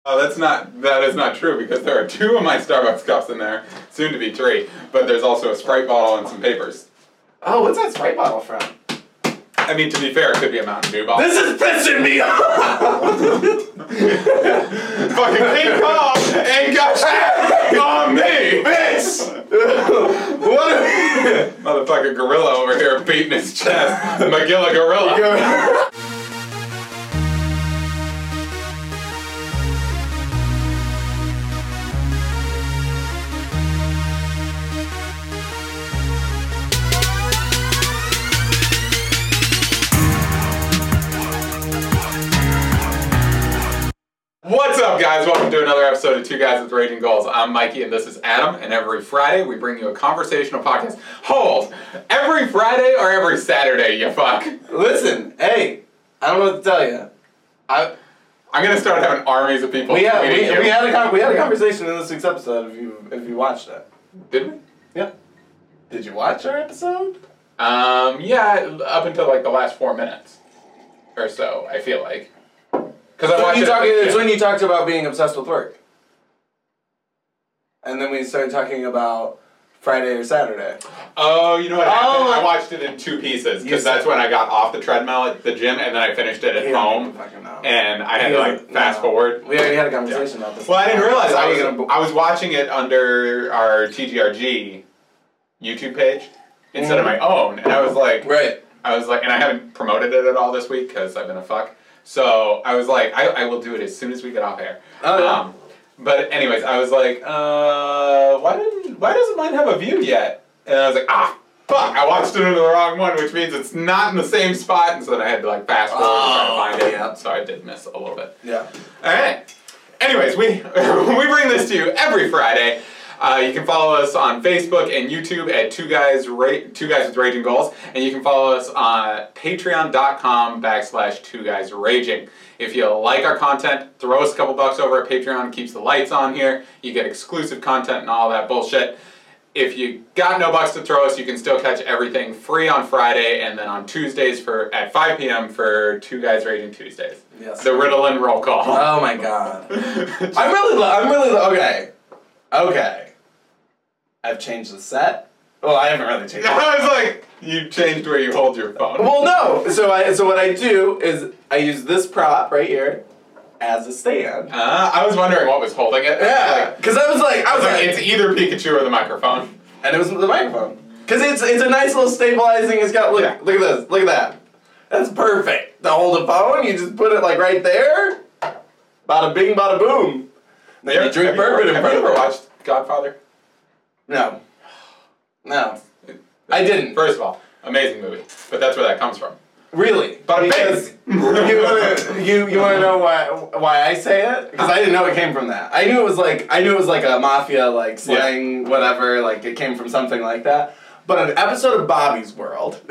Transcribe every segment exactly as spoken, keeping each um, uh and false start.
Oh, that's not, that is not true, because there are two of my Starbucks cups in there, soon to be three, but there's also a Sprite bottle and some papers. Oh, what's that Sprite bottle from? I mean, to be fair, it could be a Mountain Dew bottle. This is pissing me off! Fucking King Kong ain't got shit on me! Bitch! What a... Motherfucking gorilla over here beating his chest. Magilla gorilla. What's up, guys? Welcome to another episode of Two Guys with Raging Goals. I'm Mikey and this is Adam, and every Friday we bring you a conversational podcast. Hold! Every Friday or every Saturday, you fuck? Listen, hey, I don't know what to tell you. I, I'm gonna start having armies of people we, had, we, tweeting you. we, had a con- we had a conversation in this week's episode if you, if you watched it. Did we? Yeah. Did you watch our episode? Um, yeah, up until like the last four minutes or so, I feel like. Because I watched you it. talk, yeah. It's when you talked about being obsessed with work. And then we started talking about Friday or Saturday. Oh, you know what happened? Oh. I watched it in two pieces, You because that's said- when I got off the treadmill at the gym, and then I finished it at He doesn't home, fucking know. and I had He to like doesn't fast know. forward. We already had a conversation about this. Well, I didn't realize I How was, you gonna- I was watching it under our T G R G YouTube page instead of my own, and I was like, Right. I was like, and I haven't promoted it at all this week because I've been a fuck. So I was like, I, I will do it as soon as we get off air. Oh, yeah. Um, but anyways, I was like, uh, why didn't, why doesn't mine have a view yet? And I was like, ah, fuck, I watched it into the wrong one, which means it's not in the same spot, and so then I had to like fast forward Oh, and try to find it. yeah. So I did miss a little bit. Yeah. All right. Anyways, we we bring this to you every Friday. Uh, you can follow us on Facebook and YouTube at Two Guys Ra- Two Guys with Raging Goals, and you can follow us on Patreon.com backslash Two Guys Raging. If you like our content, throw us a couple bucks over at Patreon. Keeps the lights on here. You get exclusive content and all that bullshit. If you got no bucks to throw us, you can still catch everything free on Friday, and then on Tuesdays for at five p.m. for Two Guys Raging Tuesdays. Yes. The Ritalin roll call. Oh my god. I'm really, lo- I'm really, lo- okay. Okay. I've changed the set. Well, I haven't really changed it. I was like, you changed where you hold your phone. Well, no. So I, so what I do is I use this prop right here as a stand. Uh, I was wondering what was holding it. Yeah. Like, Because I was like, I I was was like, like, it's either Pikachu or the microphone. and it was the microphone. Because it's it's a nice little stabilizing. It's got look Yeah. look at this. Look at that. That's perfect. To hold a phone, you just put it like right there. Bada bing, bada boom. Then you, Have drink you bourbon ever- in Have you front of ever it. watched Godfather? No. No. I didn't. First of all, amazing movie. But that's where that comes from. Really? Bada Because bing. you wanna you, you wanna know why why I say it? Because I didn't know it came from that. I knew it was like I knew it was like a mafia like slang whatever, like it came from something like that. But an episode of Bobby's World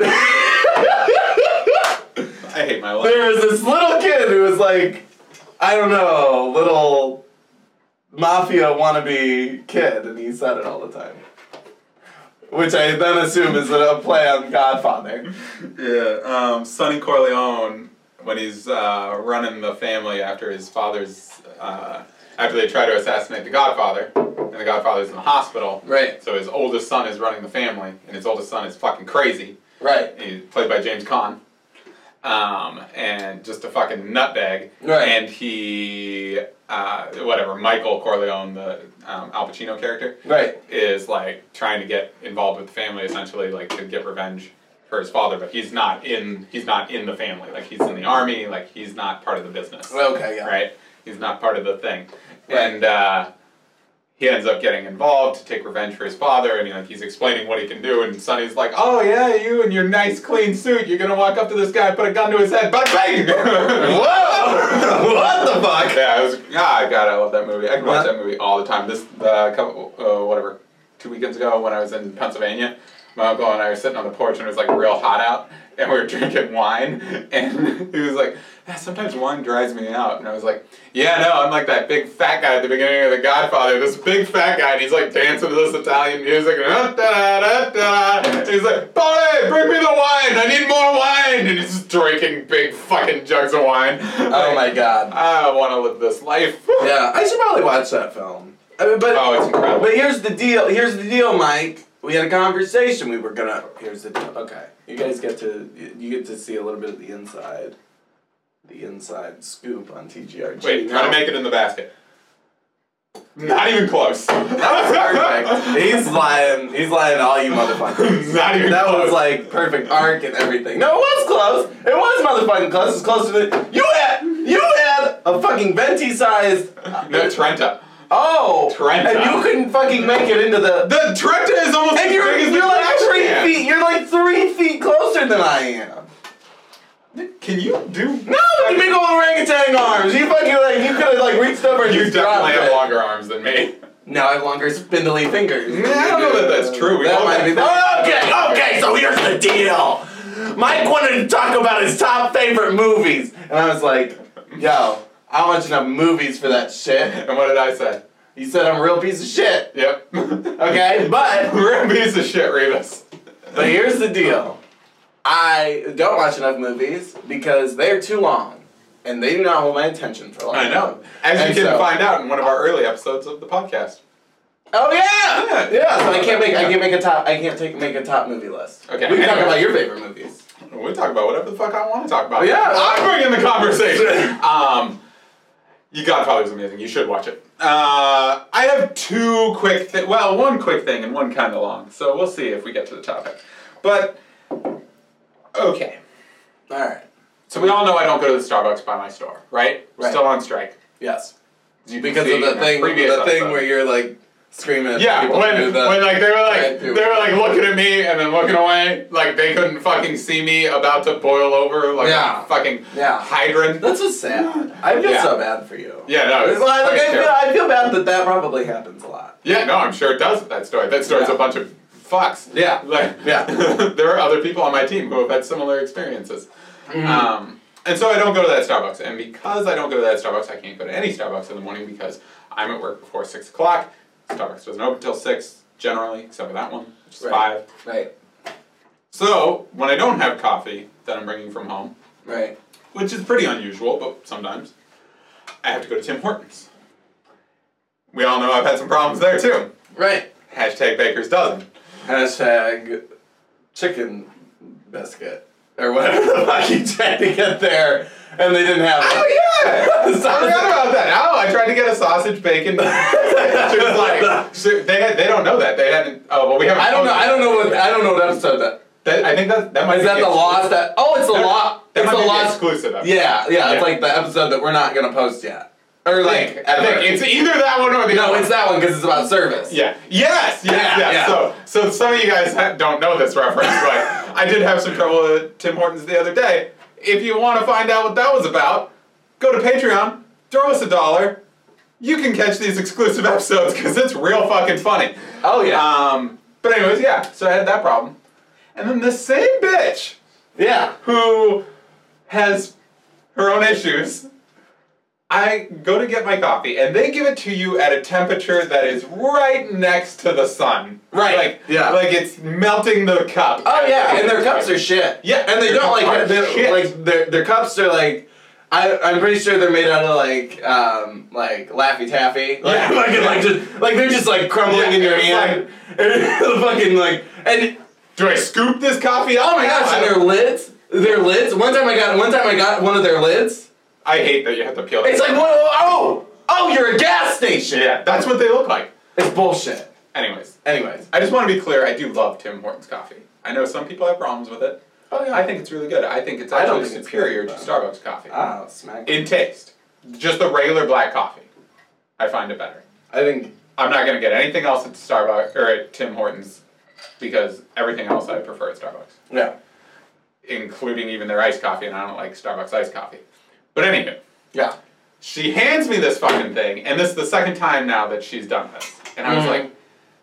I hate my life. there was this little kid who was like, I don't know, little mafia wannabe kid, and he said it all the time. Which I then assume is a play on Godfather. Yeah, um, Sonny Corleone, when he's uh, running the family after his father's, uh, after they try to assassinate the Godfather, and the Godfather's in the hospital. Right. So his oldest son is running the family, and his oldest son is fucking crazy. Right. He's played by James Caan. Um, and just a fucking nutbag. Right. And he, uh, whatever, Michael Corleone, the um, Al Pacino character, Right. is like trying to get involved with the family, essentially, like to get revenge for his father, but he's not in, he's not in the family. Like he's in the army, like he's not part of the business. Okay, yeah. Right? He's not part of the thing. Right. And, uh, he ends up getting involved to take revenge for his father, and he, like he's explaining what he can do, and Sonny's like, "Oh yeah, you in your nice clean suit, you're gonna walk up to this guy, put a gun to his head, but bang!" Whoa! What the fuck? Yeah, I was. Ah, God, I love that movie. I can watch Yeah. that movie all the time. This, uh, couple, uh, whatever, two weekends ago when I was in Pennsylvania, my uncle and I were sitting on the porch and it was like real hot out and we were drinking wine and he was like, yeah, sometimes wine dries me out. And I was like, yeah, no, I'm like that big fat guy at the beginning of The Godfather, this big fat guy, and he's like dancing to this Italian music, and, da, da, da, da, and he's like, Polly, bring me the wine, I need more wine, and he's just drinking big fucking jugs of wine. Oh my god. I want to live this life. Yeah, I should probably watch that film. I mean, but, oh, it's incredible. But here's the deal, here's the deal, Mike. We had a conversation, we were gonna, here's the deal, okay. You guys get to, you get to see a little bit of the inside. The inside scoop on T G R G. Wait, try to make it in the basket. Not even close. That was perfect. He's lying. He's lying to all you motherfuckers. Not even that close. That was like perfect arc and everything. No, it was close. It was motherfucking close. It's closer to you had. You had a fucking venti-sized. No, Trenta. Oh, Trenta. And you couldn't fucking make it into the. The Trenta is almost and as you're, big as you're the like three can. feet. You're like three feet closer than I am. Can you do? No, you big old orangutan arms. You fucking like you could have like reached over and You just definitely dropped have it. longer arms than me. No, I have longer spindly fingers. Nah, I don't know that that's true. We That all might have- be. Okay, okay. So here's the deal. Mike wanted to talk about his top favorite movies, and I was like, "Yo, I don't want you to have movies for that shit." And what did I say? You said I'm a real piece of shit. Yep. Okay, but We're a piece of shit, Revis. but here's the deal. I don't watch enough movies because they're too long, and they do not hold my attention for long. I know. As And you can so- find out in one of our early episodes of the podcast. Oh yeah, Yeah. yeah. So I can't make I can't make a top I can't take make a top movie list. Okay, We can talk anyway. about your favorite movies. We talk about whatever the fuck I want to talk about. Yeah. I'm bringing the conversation. um, you Godfather is amazing. You should watch it. Uh, I have two quick thi- well, one quick thing and one kind of long. So we'll see if we get to the topic. But okay. All right. So we all know I don't go to the Starbucks by my store, right? We're Right. still on strike. Yes. As you can Because see of the in our thing, the previous thing episode. where you're like screaming at Yeah, people when, to do the, when like they were like Right, they were like looking at me and then looking away, like they couldn't fucking see me about to boil over like Yeah. a fucking Yeah. hydrant. That's so sad. I feel Yeah. so bad for you. Yeah, no, it's Well, I, like, fucking I, feel, terrible. I feel bad that that probably happens a lot. Yeah, no, I'm sure it does. That story. That story's Yeah. a bunch of fucks. Yeah. Like, Yeah. there are other people on my team who have had similar experiences. Mhm. Um, and so I don't go to that Starbucks. And because I don't go to that Starbucks, I can't go to any Starbucks in the morning because I'm at work before six o'clock. Starbucks doesn't open till six generally, except for that one, which is Right. five. Right. So when I don't have coffee that I'm bringing from home, Right. which is pretty unusual, but sometimes, I have to go to Tim Hortons. We all know I've had some problems there too. Right. Hashtag Baker's Dozen. Hashtag chicken biscuit. Or whatever the fuck you tried to get there and they didn't have it. Oh yeah! I Sausage. forgot about that. Oh, I tried to get a sausage bacon. She was like, she, they had, they don't know that they hadn't. Oh well, we haven't. I don't know. I don't know what I don't know what episode that. That, I think that that might Is be that the ex- lost that? Oh, it's the that- lost. That It's might the be the lost. exclusive episode. Yeah, yeah, Yeah. It's like the episode that we're not gonna post yet. Or I like, think, I think it's either that one or the no, other. it's that one because it's about service. Yeah. Yes. Yes. Yeah, yes. yeah. So, so some of you guys ha- don't know this reference, but I did have some trouble at Tim Hortons the other day. If you want to find out what that was about, go to Patreon, throw us a dollar. You can catch these exclusive episodes because it's real fucking funny. Oh yeah. Um. But anyways, yeah. So I had that problem, and then the same bitch yeah. who has her own issues. I go to get my coffee, and they give it to you at a temperature that is right next to the sun. Right, Like, yeah. Like it's melting the cup. Oh yeah, and their cups are shit. Yeah, and they their don't cups are like they're, shit. like their their cups are like. I, I'm pretty sure they're made out of like um like Laffy Taffy. Like, Yeah. fucking, like just like they're just like crumbling Yeah, in your it's hand. the fucking like and Do I scoop this coffee out? oh my gosh, and their lids, their lids. One time I got one time I got one of their lids. I hate that you have to peel it. It's like what? Oh, oh, you're a gas station. Yeah, that's what they look like. It's bullshit. Anyways, Anyways. I just want to be clear. I do love Tim Hortons coffee. I know some people have problems with it. Oh yeah. I think it's really good. I think it's I don't actually think it's superior good, to though. Starbucks coffee. Ah, smack. In taste. Just the regular black coffee. I find it better. I think. I'm not going to get anything else at Starbucks or at Tim Hortons because everything else I prefer at Starbucks, Yeah. including even their iced coffee, and I don't like Starbucks iced coffee. But anywho, Yeah. she hands me this fucking thing, and this is the second time now that she's done this. And I was Mhm. like,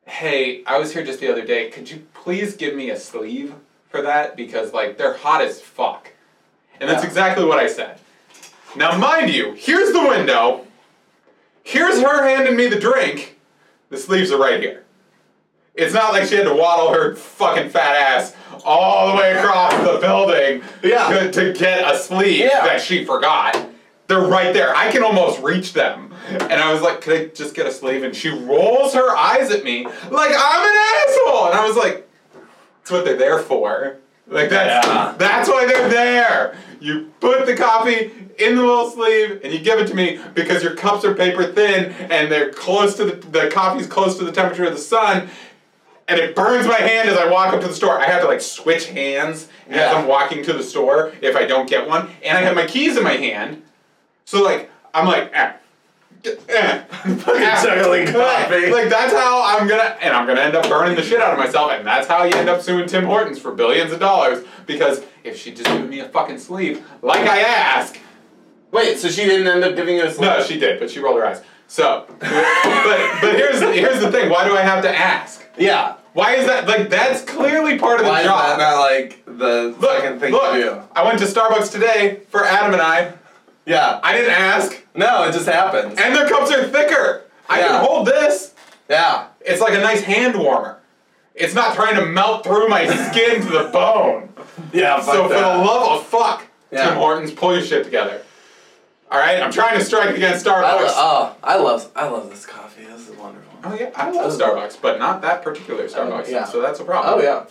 hey, I was here just the other day. Could you please give me a sleeve for that? Because, like, they're hot as fuck. And that's Yeah. exactly what I said. Now, mind you, here's the window. Here's her handing me the drink. The sleeves are right here. It's not like she had to waddle her fucking fat ass all the way across the building Yeah. to, to get a sleeve Yeah. that she forgot. They're right there. I can almost reach them. And I was like, could I just get a sleeve? And she rolls her eyes at me like I'm an asshole. And I was like, that's what they're there for. Like, that's, Yeah. that's why they're there. You put the coffee in the little sleeve and you give it to me because your cups are paper thin and they're close to the, the coffee's close to the temperature of the sun. And it burns my hand as I walk up to the store. I have to like switch hands as Yeah. I'm walking to the store if I don't get one. And I have my keys in my hand. So like, I'm like, eh. Eh. Juggling coffee. Like, that's how I'm gonna, and I'm gonna end up burning the shit out of myself, and that's how you end up suing Tim Hortons for billions of dollars, because if she just given me a fucking sleeve, like I asked. Wait, so she didn't end up giving you a sleeve? No, she did, but she rolled her eyes. So, but but here's here's the thing. Why do I have to ask? Yeah. Why is that? Like, that's clearly part of the Why is job. that not like the Look, second thing look, to do? I went to Starbucks today for Adam and I. Yeah. I didn't ask, No, it just happens. and their cups are thicker. I Yeah. can hold this. Yeah. It's like a nice hand warmer. It's not trying to melt through my skin to the bone. Yeah, fuck So for the that. love of fuck, Yeah. Tim Hortons, pull your shit together. All right, I'm trying to strike against I Starbucks. lo- oh, I love I love this coffee. This is wonderful. Oh yeah, I love Starbucks, but not that particular Starbucks. yeah. So that's a problem. Oh yeah.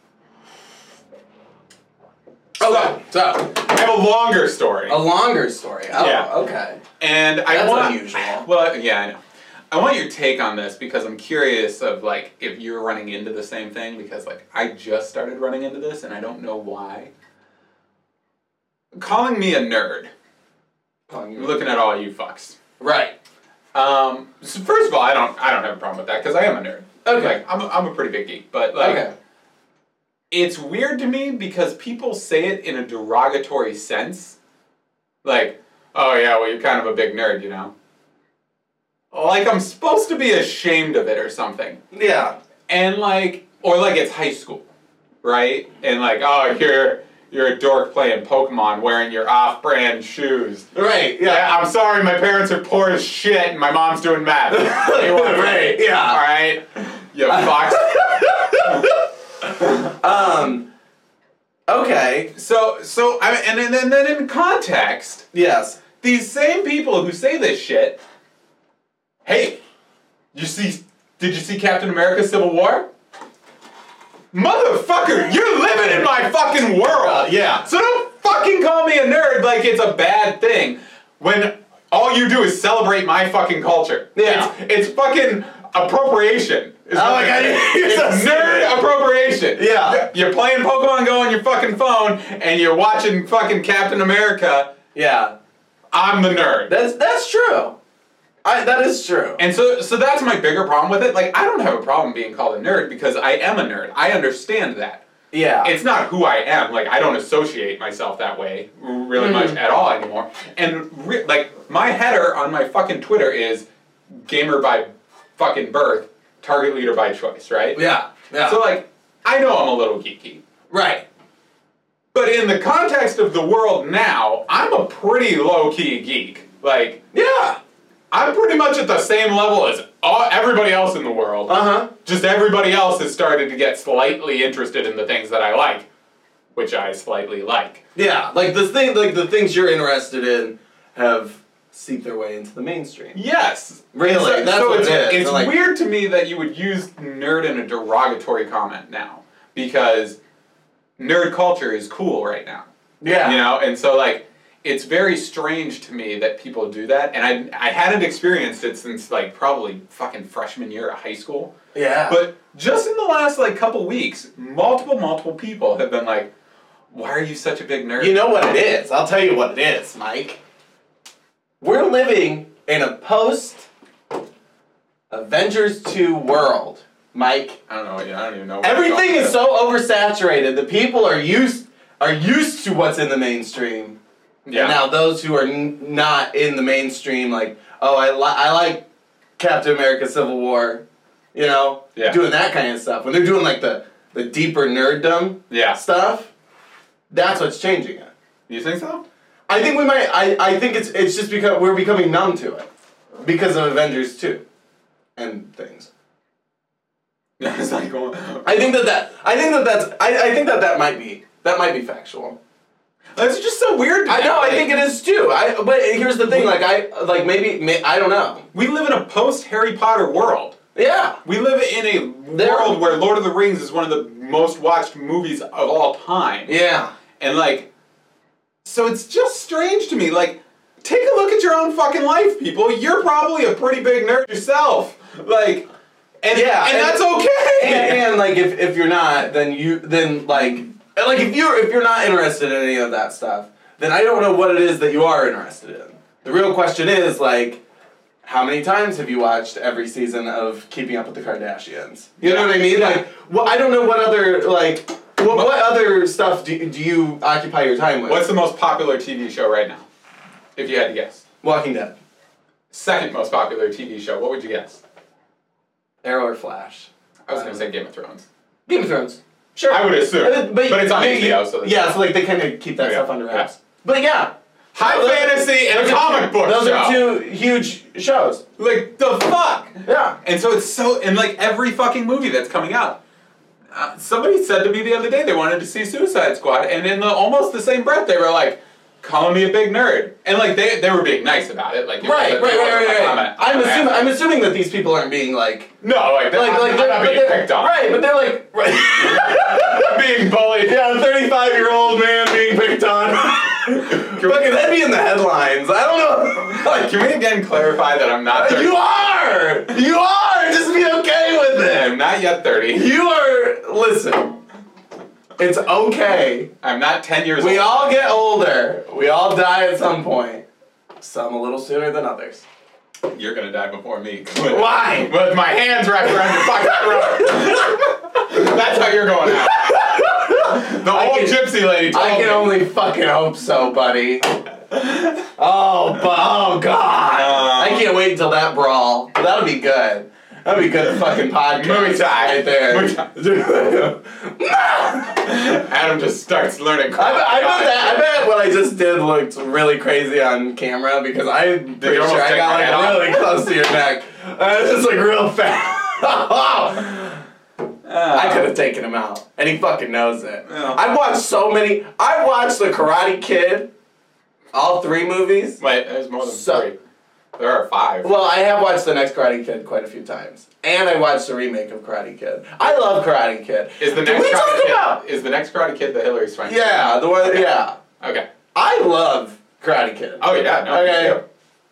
So, Okay, so I have a longer story, a longer story. Oh, Yeah. okay. and I That's want. unusual. Well, yeah, I know. I want your take on this because I'm curious of like if you're running into the same thing, because like I just started running into this and I don't know why. Calling me a nerd. Looking at all you fucks. Right. Um, so first of all, I don't I don't have a problem with that because I am a nerd. Okay. Like, I'm a, I'm a pretty big geek, but like, Okay. it's weird to me because people say it in a derogatory sense. Like, oh yeah, well you're kind of a big nerd, you know. Like I'm supposed to be ashamed of it or something. Yeah. And like, or like it's high school, right? And like, oh, you're you're a dork playing Pokemon wearing your off-brand shoes. Right. Yeah, Yeah. I'm sorry, my parents are poor as shit and my mom's doing math. You want Right, me? yeah. Alright? You fox. Um. Okay. So, so, I and, and, and then in context, Yes. these same people who say this shit, hey, you see, did you see Captain America Civil War? Motherfucker, you're living in my fucking world. Uh, yeah. So don't fucking call me a nerd like it's a bad thing when all you do is celebrate my fucking culture. Yeah. It's, it's fucking appropriation. Is Oh what my it God, is. you're so It's stupid. nerd appropriation. Yeah. You're playing Pokemon Go on your fucking phone and you're watching fucking Captain America. Yeah. I'm the nerd. That's that's true. I that is true. And so, so that's my bigger problem with it. Like, I don't have a problem being called a nerd because I am a nerd. I understand that. Yeah. It's not who I am. Like, I don't associate myself that way really much at all anymore. And, re- like, my header on my fucking Twitter is gamer by fucking birth, target leader by choice, right? Yeah. Yeah. So, like, I know I'm a little geeky. right. But in the context of the world now, I'm a pretty low-key geek. Like, Yeah. I'm pretty much at the same level as all, everybody else in the world. Uh huh. Just everybody else has started to get slightly interested in the things that I like, which I slightly like. Yeah. Like the thing, like the things you're interested in, have seeped their way into the mainstream. Yes. Really? So, That's so what it's, it is. it's Like- weird to me that you would use nerd in a derogatory comment now, because nerd culture is cool right now. Yeah. You know, and so like, it's very strange to me that people do that, and I I hadn't experienced it since like probably fucking freshman year of high school. Yeah. But just in the last like couple weeks, multiple multiple people have been like, "Why are you such a big nerd?" You know what it is? I'll tell you what it is, Mike. We're living in a post Avengers two world, Mike. I don't know. I don't even know. What Everything you're is so oversaturated. The people are used are used to what's in the mainstream. Yeah. And now those who are n- not in the mainstream, like, oh, I li- I like Captain America: Civil War. You know? Yeah. Doing that kind of stuff. When they're doing like the, the deeper nerddom Yeah. stuff, that's what's changing it. You think so? I think we might, I, I think it's it's just because we're becoming numb to it. Because of Avengers two. And things. It's like, well, I think that that, I think that that's, I, I think that that might be, that might be factual. That's just so weird. I know, I think it is too. I, but here's the thing, like, I, like, maybe, may, I don't know. We live in a post-Harry Potter world. Yeah. We live in a There- world where Lord of the Rings is one of the most watched movies of all time. Yeah. And, like, so it's just strange to me. Like, take a look at your own fucking life, people. You're probably a pretty big nerd yourself. Like, and, Yeah, and, and- that's okay. And, and like, if, if you're not, then you, then, like, like, if you're, if you're not interested in any of that stuff, then I don't know what it is that you are interested in. The real question is, like, how many times have you watched every season of Keeping Up with the Kardashians? You know what I mean? Yeah. Like, well, I don't know what other, like, what, what other stuff do, do you occupy your time with? What's the most popular T V show right now? If you had to guess. Walking Dead. Second most popular T V show, what would you guess? Arrow or Flash? I was going to say Game of Thrones. Game of Thrones. Sure. I would assume. Uh, But, it's on you- H B O, so... Yeah, so, like, they kind of keep that Yeah, stuff under yeah. wraps. But, yeah. High Those- fantasy and those a are comic two- book Those show. are two huge shows. Like, the fuck? Yeah. And so it's so... And, like, every fucking movie that's coming out. Uh, somebody said to me the other day they wanted to see Suicide Squad, and in the, almost the same breath they were like, calling me a big nerd. And, like, they they were being nice about it. Like, it Right, right, wasn't- right, it wasn't right, like, right. I'm a- I'm I'm an assuming asshole. I'm assuming that these people aren't being like No, like, like I'm, like I'm they're, not but being they're- picked on. Right, but they're like right. being bullied. Yeah, a thirty-five year old man being picked on. Fucking that'd be in the headlines. I don't know. Like, Can we again clarify that I'm not thirty? you are! You are! Just be okay with I'm it! not yet thirty. You are listen. It's okay. I'm not ten years We old. all get older. We all die at some point. Some a little sooner than others. You're gonna die before me. Why? With my hands wrapped around your fucking throat. That's how you're going out. The I old can- gypsy lady told I can me. only fucking hope so, buddy. Oh, bu- oh God! Uh, I can't wait until that brawl. That'll be good. That'll be good fucking podcast. Movie time. right there. Movie Adam just starts learning. I bet, I bet that. I bet what I just did looked really crazy on camera because I'm pretty you sure almost I take got my like head off? really close to your neck. Uh, it's just like real fast. I could have taken him out, and he fucking knows it. Yeah. I've watched so many. I watched The Karate Kid, all three movies. Wait, there's more than So- three. There are five. Well, I have watched the next Karate Kid quite a few times, and I watched the remake of Karate Kid. I love Karate Kid. Is the Can next we Karate talk Kid? about? Is the next Karate Kid the Hillary Swank? Yeah, the one. Yeah, Okay. I love Karate Kid. Oh yeah. No. Okay. me too.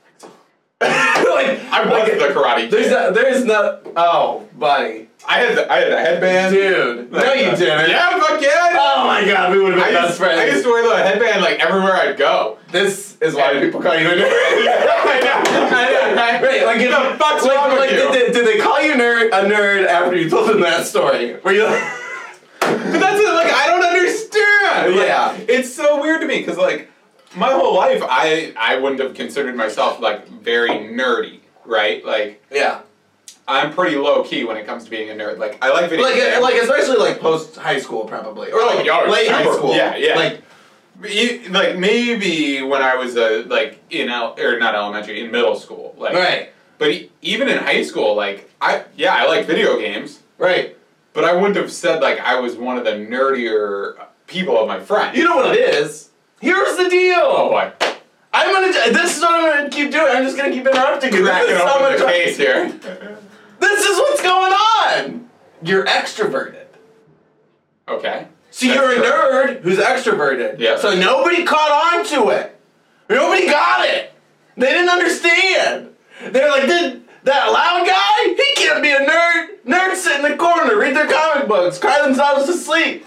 like I was like, the Karate Kid. There's no, there's no. Oh, buddy, I had the, I had the headband. dude. No, Like, you uh, didn't. Yeah, fuck yeah. Oh my God, we would have I been best used, friends. I used to wear the headband like everywhere I'd go. This is why And- people call you a nerd. I know. I know. Right? Right, like if, the fuck's like, wrong with like you? Did, they, did they call you nerd a nerd after you told them that story? Were you like, But that's it, like I don't understand. Like, Yeah. it's so weird to me because like my whole life I I wouldn't have considered myself like very nerdy, right? Like yeah, I'm pretty low key when it comes to being a nerd. Like I like video like games. like especially like post high school probably or like Oh, yeah, late high super. school. Yeah, yeah. Like E- like maybe when I was uh, like in el- or not elementary in middle school. Like right, But e- even in high school, like I yeah I like video games. right. But I wouldn't have said like I was one of the nerdier people of my friends. You know what it is? Here's the deal. Oh boy. I'm gonna. This is what I'm gonna keep doing. I'm just gonna keep interrupting you. Cracking This is so open much. the case here. This is what's going on. You're extroverted. Okay. So That's you're a true. nerd who's extroverted. Yeah. So nobody caught on to it. Nobody got it. They didn't understand. They're like, did that loud guy? He can't be a nerd. Nerds sit in the corner, read their comic books, cry themselves to sleep.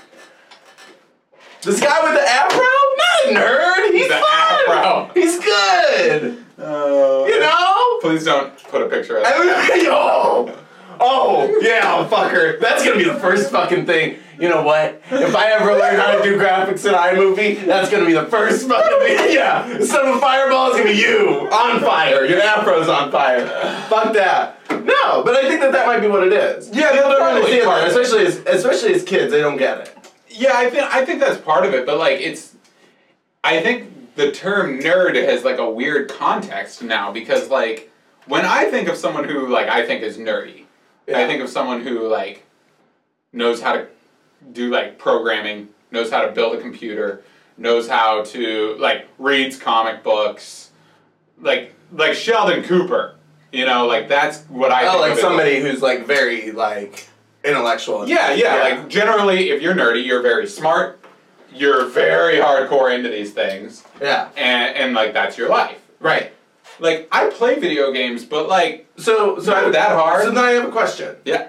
This guy with the afro? Not a nerd. He's The fun. afro. He's good. Uh, You know? Please don't put a picture of that. I mean, oh, oh, yeah, fucker. That's gonna be the first fucking thing. You know what? If I ever learn how to do graphics in iMovie, that's gonna be the first fucking thing. Yeah, instead of a fireball, it's gonna be you on fire. Your afro's on fire. Fuck that. No, but I think that that might be what it is. Yeah, people that's don't probably understand part that, of it. especially as especially as kids, they don't get it. Yeah, I think I think that's part of it, but like it's, I think the term nerd has like a weird context now because like when I think of someone who like I think is nerdy, Yeah. I think of someone who like knows how to do like programming, knows how to build a computer, knows how to like reads comic books, like like Sheldon Cooper. You know, like that's what I. Oh, think like of it somebody who's like very like intellectual. Yeah, yeah, Like generally, if you're nerdy, you're very smart. You're very hardcore into these things. Yeah. And and like that's your life. Right. Like I play video games, but like So so not I, that hard. So then I have a question. Yeah.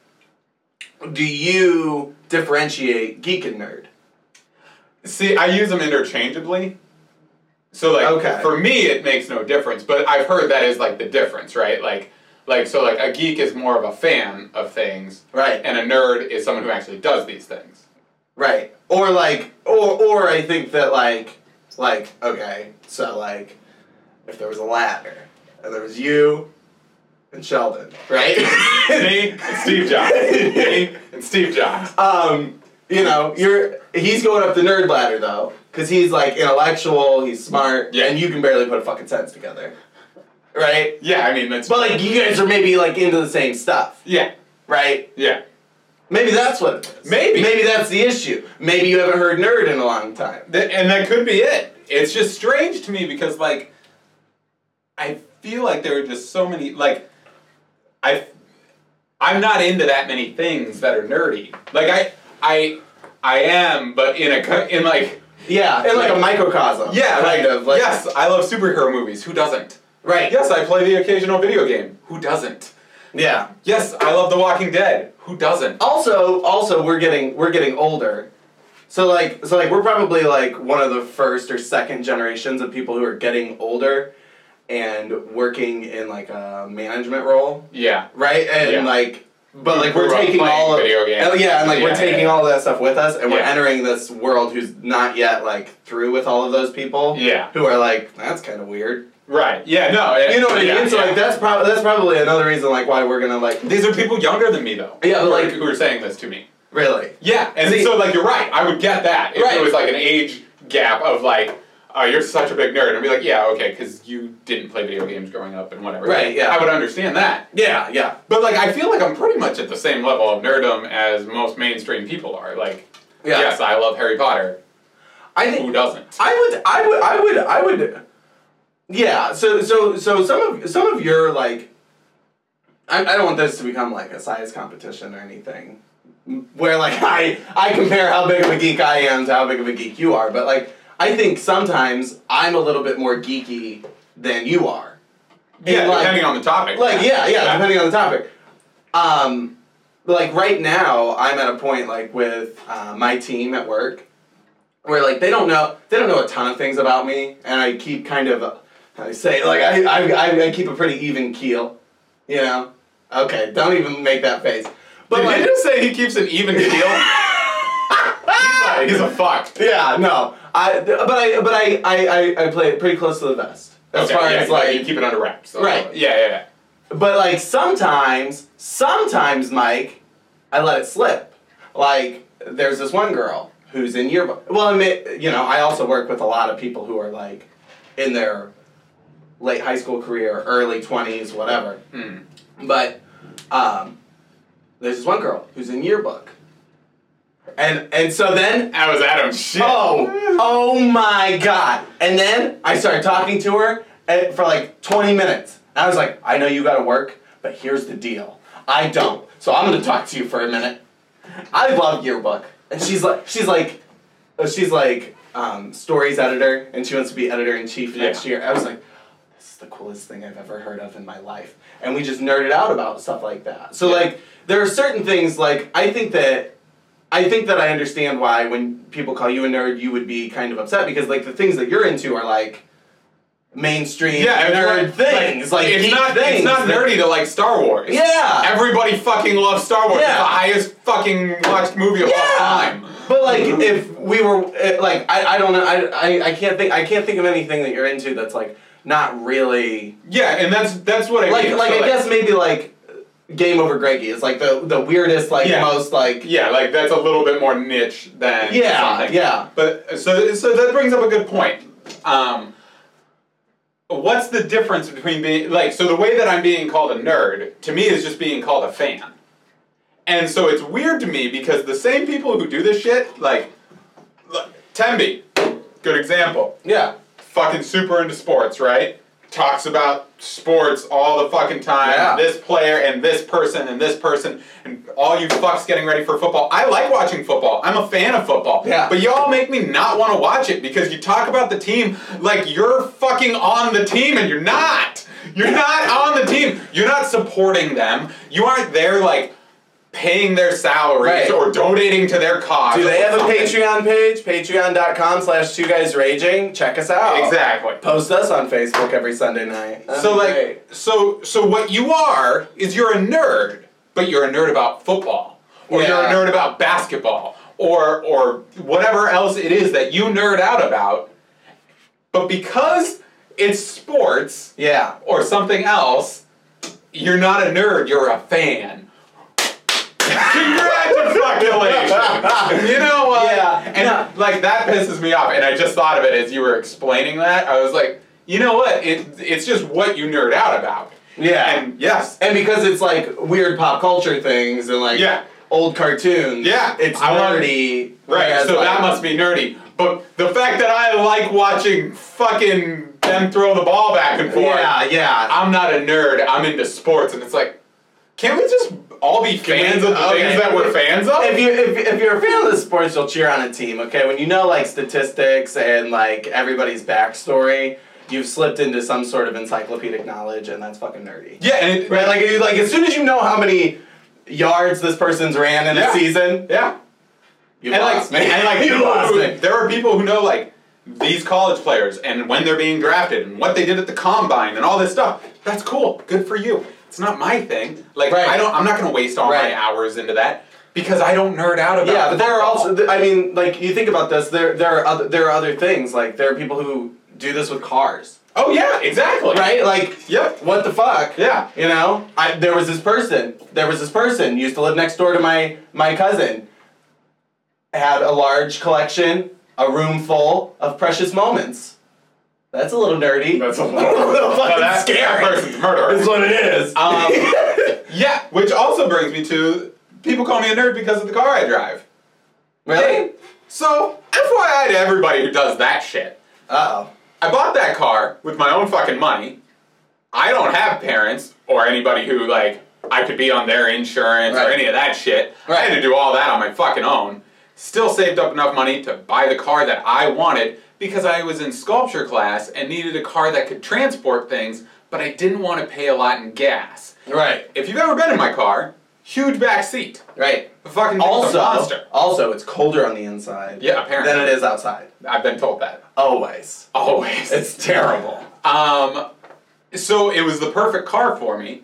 Do you differentiate geek and nerd? See, I use them interchangeably. So like Okay. for me it makes no difference, but I've heard that is like the difference, right? Like like so like a geek is more of a fan of things, Right. and a nerd is someone who actually does these things. Right. Or like or or I think that like like okay, so like if there was a ladder and there was you and Sheldon, right? Me and Steve Jobs. Me and Steve Jobs. Um, you know, you're he's going up the nerd ladder though, because he's like intellectual, he's smart, Yeah. and you can barely put a fucking sentence together, right? Yeah, I mean that's. But like you guys are maybe like into the same stuff, Yeah. right? Yeah. Maybe that's what it is. Maybe. Maybe that's the issue. Maybe you haven't heard nerd in a long time. Th- and that could be it. It's just strange to me because like I feel like there are just so many like I I'm not into that many things that are nerdy. Like I I I am, but in a co- in like Yeah, in like, Like- a microcosm. yeah, kind like, of. Like, yes, I love superhero movies. Who doesn't? Right. Yes, I play the occasional video game. Who doesn't? Yeah. Yes, I love The Walking Dead. Who doesn't? Also, also we're getting we're getting older. So like so like we're probably like one of the first or second generations of people who are getting older and working in like a management role, Yeah. right? And Yeah. like but like Grew we're up taking playing all of video games. and, yeah, and like Yeah, we're taking yeah. all that stuff with us and we're Yeah. entering this world who's not yet like through with all of those people. Yeah. Who are like, that's kind of weird. Right. Yeah, no. it- You know what I yeah, mean? So yeah. like that's probably that's probably another reason like why we're gonna like These are people younger than me though. Yeah, but who are- like- who are saying this to me. really. Yeah, and See- so like you're right. I would get that if Right. there was like an age gap of like, oh, you're such a big nerd. I'd be like, yeah, okay, because you didn't play video games growing up and whatever. Right, yeah. I would understand that. Yeah, yeah. But like, I feel like I'm pretty much at the same level of nerdom as most mainstream people are. Like, Yeah. yes, I love Harry Potter. I think Who doesn't? I would, I would, I would, I would. Yeah. So, so, so some of some of your like, I, I don't want this to become like a size competition or anything, where like I I compare how big of a geek I am to how big of a geek you are, but like I think sometimes I'm a little bit more geeky than you are. Yeah, And, like- depending on the topic. Like yeah, yeah, depending on the topic. Um, like right now, I'm at a point like with uh, my team at work, where like they don't know they don't know a ton of things about me, and I keep kind of uh, I say like I, I I I keep a pretty even keel, you know. Okay, don't even make that face. But Did like, you just say he keeps an even keel? he's, a, he's a fuck. yeah, no, I but I but I I I, I play it pretty close to the vest as Okay, far yeah, as yeah, like you keep it under wraps. So- Right. Yeah, yeah, yeah. But like sometimes, sometimes, Mike, I let it slip. Like there's this one girl who's in yearbook. Well, I mean, you know, I also work with a lot of people who are like in their late high school career, early twenties, whatever. Hmm. But um, there's this one girl who's in yearbook, and and so then That was Adam's shit. oh oh my god! And then I started talking to her and, for like twenty minutes. I was like, I know you gotta work, but here's the deal. I don't. So I'm gonna talk to you for a minute. I love yearbook. And she's like she's like uh, she's like um, stories editor, and she wants to be editor in chief next Yeah. year. I was like, this is the coolest thing I've ever heard of in my life. And we just nerded out about stuff like that. So Yeah. like there are certain things like I think that I think that I understand why when people call you a nerd you would be kind of upset, because like the things that you're into are like mainstream Yeah, it's nerd like- things, like, it's geek not things. it's not that- nerdy to like Star Wars. Yeah. Everybody fucking loves Star Wars. Yeah. It's the highest fucking watched movie of all Yeah. time. But like if we were uh, like I, I don't know I, I I can't think I can't think of anything that you're into that's like not really Yeah, and that's that's what I like mean. like So, I guess maybe like Game Over Greggy is like the the weirdest, like Yeah. most like Yeah, like that's a little bit more niche than yeah something. yeah. But so so that brings up a good point. Um, what's the difference between being like so the way that I'm being called a nerd to me is just being called a fan. And so it's weird to me because the same people who do this shit, like look, Temby, good example. Yeah. Fucking super into sports, right? Talks about sports all the fucking time. Yeah. This player and this person and this person and all you fucks getting ready for football. I like watching football. I'm a fan of football. Yeah. But y'all make me not want to watch it because you talk about the team like you're fucking on the team and you're not. You're not on the team. You're not supporting them. You aren't there like paying their salaries Right. or donating to their cause. Do they or have a something. Patreon page? Patreon.com slash two guys raging. Check us out. Exactly. Post us on Facebook every Sunday night. That'd So be like, great. so so what you are is you're a nerd, but you're a nerd about football, or Yeah. you're a nerd about basketball, or or whatever else it is that you nerd out about. But because it's sports Yeah. or something else, you're not a nerd. You're a fan. Congratulations! You know what? Yeah. And No. like that pisses me off. And I just thought of it as you were explaining that. I was like, you know what? It it's just what you nerd out about. Yeah. And yes. And because it's like weird pop culture things and like Yeah. old cartoons. Yeah. It's I want- nerdy. Right. whereas, So like- that must be nerdy. But the fact that I like watching fucking them throw the ball back and forth. Yeah, yeah. I'm not a nerd. I'm into sports, and it's like, can't we just all be fans we- of the okay. things that we're fans of? If you if, if you're a fan of the sports, you'll cheer on a team, okay? When you know like statistics and like everybody's backstory, you've slipped into some sort of encyclopedic knowledge, and that's fucking nerdy. Yeah, and it, Right? Like you- like as soon as you know how many yards this person's ran in Yeah. a season, yeah. you and lost like, me. and like you people lost who- me. there are people who know like these college players and when they're being drafted and what they did at the combine and all this stuff. That's cool. Good for you. It's not my thing. Like Right. I don't. I'm not going to waste all Right. my hours into that because I don't nerd out about. Yeah, but there are football. also. I mean, like you think about this. There, there are other. There are other things. Like there are people who do this with cars, Oh yeah, exactly. right? Like, Yep. what the fuck? Yeah. You know, I there was this person. There was this person used to live next door to my my cousin. Had a large collection, a room full of precious moments. That's a little nerdy. That's a little fucking Well, that, scary. that person's a murderer. Is what it is. Um, yeah, which also brings me to people call me a nerd because of the car I drive. Really? So, F Y I to everybody who does that shit. Uh oh. I bought that car with my own fucking money. I don't have parents or anybody who, like, I could be on their insurance Right. or any of that shit. I Right. had to do all that on my fucking own. Still saved up enough money to buy the car that I wanted because I was in sculpture class and needed a car that could transport things, but I didn't want to pay a lot in gas. Right. If you've ever been in my ar, huge back seat. Right. The fucking thing's a Also, monster. also, it's colder on the inside. Yeah, apparently. Than it is outside. I've been told that. Always. Always. It's terrible. Um, so it was the perfect car for me,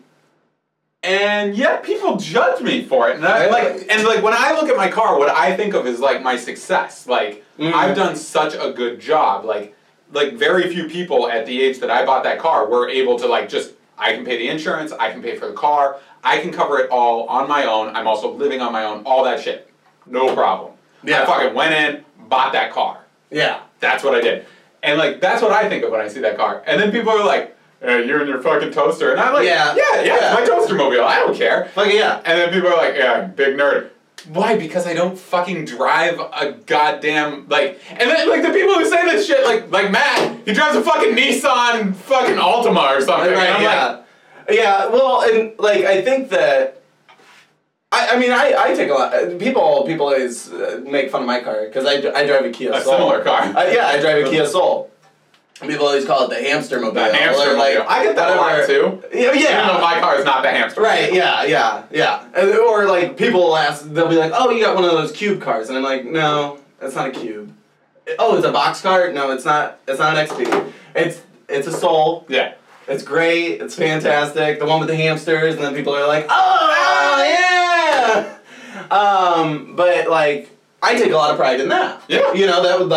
and yet people judge me for it. And I, Really? like, and like when I look at my car, what I think of is like my success. Like Mhm. I've done such a good job. Like, like very few people at the age that I bought that car were able to like just. I can pay the insurance. I can pay for the car. I can cover it all on my own. I'm also living on my own. All that shit, no problem. Yeah. I fucking went in, bought that car. Yeah. That's what I did. And like that's what I think of when I see that car. And then people are like, uh, you're in your fucking toaster. And I'm like, Yeah. yeah, yeah, Yeah. it's my toaster mobile. I don't care. Like, yeah. And then people are like, yeah, big nerd. Why? Because I don't fucking drive a goddamn like and then like the people who say this shit like like Matt, he drives a fucking Nissan fucking Altima or something. Right, and I'm yeah. like, yeah, well, and like, I think that. I, I mean, I, I take a lot. uh, People people always uh, make fun of my car because I, d- I drive a Kia a Soul. similar car. I, yeah, I drive a Kia Soul. People always call it the hamster mobile. The hamster or, like, mobile. I get that a lot whatever. too. Yeah, yeah. Even though my car is not the hamster. Right, yeah, yeah, yeah. And, or like people will ask, they'll be like, oh, you got one of those cube cars. And I'm like, no, that's not a cube. Oh, it's a box car? No, it's not, it's not an X P. It's, it's a Soul. Yeah. It's great, it's fantastic. The one with the hamsters, and then people are like, oh, yeah! Um, but like, I take a lot of pride in that. Yeah. You know, that would like,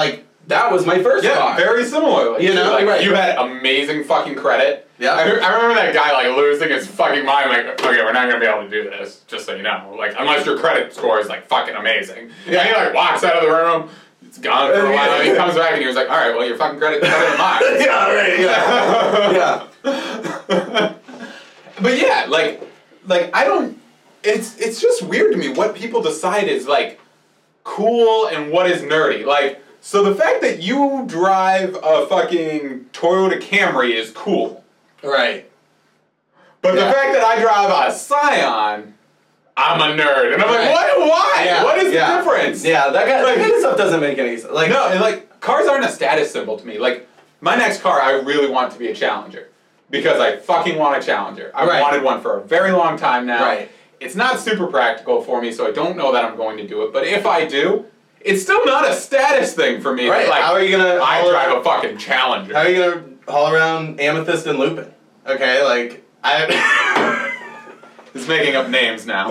That was my first Yeah, car. very similar. Like, You know, like, right. you had amazing fucking credit. Yeah. I, I remember that guy like losing his fucking mind. Like, okay, we're not gonna be able to do this. Just so you know, like, unless your credit score is like fucking amazing. Yeah. And he like walks out of the room. It's gone for a while. And he comes back and he was like, all right, well, your fucking credit's better than mine. Yeah, right. Yeah. Yeah. But yeah, like, like I don't. It's it's just weird to me what people decide is like cool and what is nerdy. Like, so the fact that you drive a fucking Toyota Camry is cool. Right. But Yeah. the fact that I drive a Scion, I'm a nerd. And I'm like, Right. what? Why? Yeah. What is Yeah. the difference? Yeah, that, guy, Like- that kind of stuff doesn't make any sense. Like, No, and like, cars aren't a status symbol to me. Like, my next car, I really want to be a Challenger. Because I fucking want a Challenger. I've Right. wanted one for a very long time now. Right. It's not super practical for me, so I don't know that I'm going to do it. But if I do, it's still not a status thing for me. Right, Like, how are you gonna I haul drive around- a fucking Challenger. How are you gonna haul around Amethyst and Lupin? Okay, like, I... He's making up names now.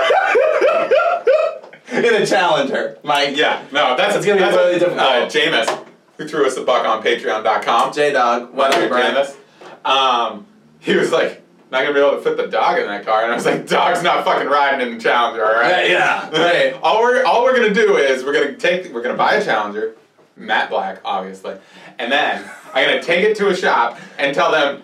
In a Challenger, Mike. Yeah, no, that's, It's gonna be that's really difficult. Uh, Jameis, who threw us a buck on patreon dot com. J-Dog, What what up, up, Brian? Jameis? Um, he was like, not gonna be able to fit the dog in that car. And I was like, dog's not fucking riding in the Challenger, alright? Yeah, yeah, right. all we're all we're gonna do is we're gonna take we're gonna buy a Challenger, matte black, obviously, and then I'm gonna take it to a shop and tell them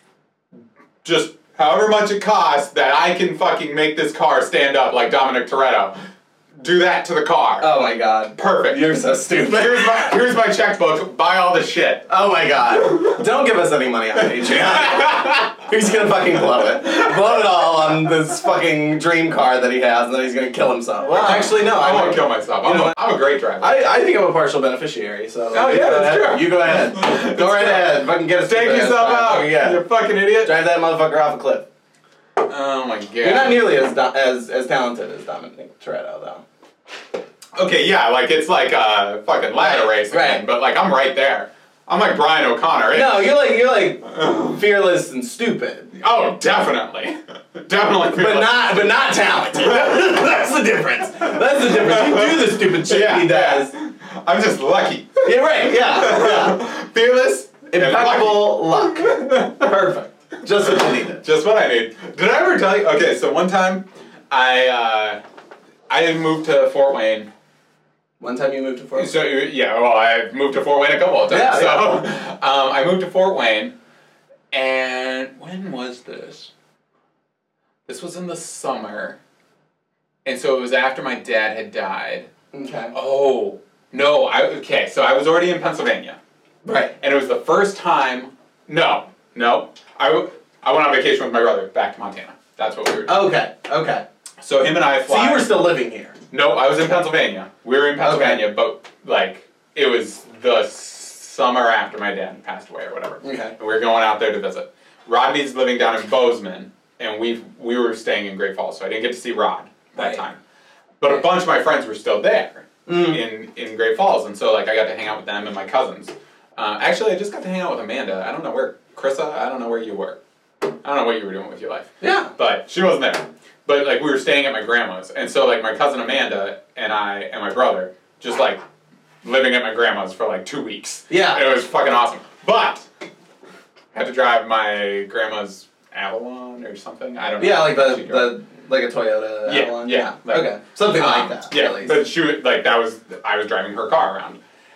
just however much it costs that I can fucking make this car stand up like Dominic Toretto. Do that to the car. Oh my god. Perfect. You're so stupid. Here's my here's my checkbook. Buy all the shit. Oh my god. Don't give us any money on Patreon. He's gonna fucking blow it. Blow it all on this fucking dream car that he has, and then he's gonna kill himself. Well, actually, no. I I won't kill myself. I'm, You know a, what? I'm a great driver. I, I think I'm a partial beneficiary, so... Oh, you yeah, go that's ahead. true. You go ahead. That's Go right true. ahead. Fucking get a Take stupid ass yourself car. out. Fucking, yeah. You fucking idiot. Drive that motherfucker off a cliff. Oh my god. You're not nearly as do- as as talented as Dominic Toretto, though. Okay, yeah, like it's like a fucking ladder Right, race again, right. but like I'm right there. I'm like Brian O'Connor. No, you're like you're like fearless and stupid, Oh, definitely, definitely. but not but not talented. That's the difference. That's the difference. You do the stupid shit Yeah, he does. yeah. I'm just lucky. Yeah, right. Yeah, yeah. Fearless, and Impeccable luck. Perfect. Just what you needed. lucky. Just what I need. Did I ever tell you? Okay, so one time, I uh, I had moved to Fort Wayne. One time you moved to Fort. So yeah, well, I moved to Fort Wayne a couple of times. Yeah, so Um, I moved to Fort Wayne, and when was this? This was in the summer, and so it was after my dad had died. Okay. Oh no! I okay. So I was already in Pennsylvania, Right. and it was the first time. No, no. I w- I went on vacation with my brother back to Montana. That's what we were doing. Okay. Okay. So him and I fly. So you were still living here. No, I was in Pennsylvania. We were in Pennsylvania, but like it was the summer after my dad passed away or whatever. Okay. And we were going out there to visit. Rodney's living down in Bozeman, and we we were staying in Great Falls, so I didn't get to see Rod that Right. time. But a bunch of my friends were still there Mm. in in Great Falls, and so like I got to hang out with them and my cousins. Uh, actually, I just got to hang out with Amanda. I don't know where Krissa. I don't know where you were. I don't know what you were doing with your life. Yeah. But she wasn't there. But like we were staying at my grandma's, and so like my cousin Amanda and I and my brother just like living at my grandma's for like two weeks. Yeah. And it was fucking awesome. But had to drive my grandma's Avalon or something. I don't know. Yeah, like the She drove. the like a Toyota Yeah, Avalon. yeah, like- okay. Something like Um, that. Yeah, At least. but she would, like that was I was driving her car around.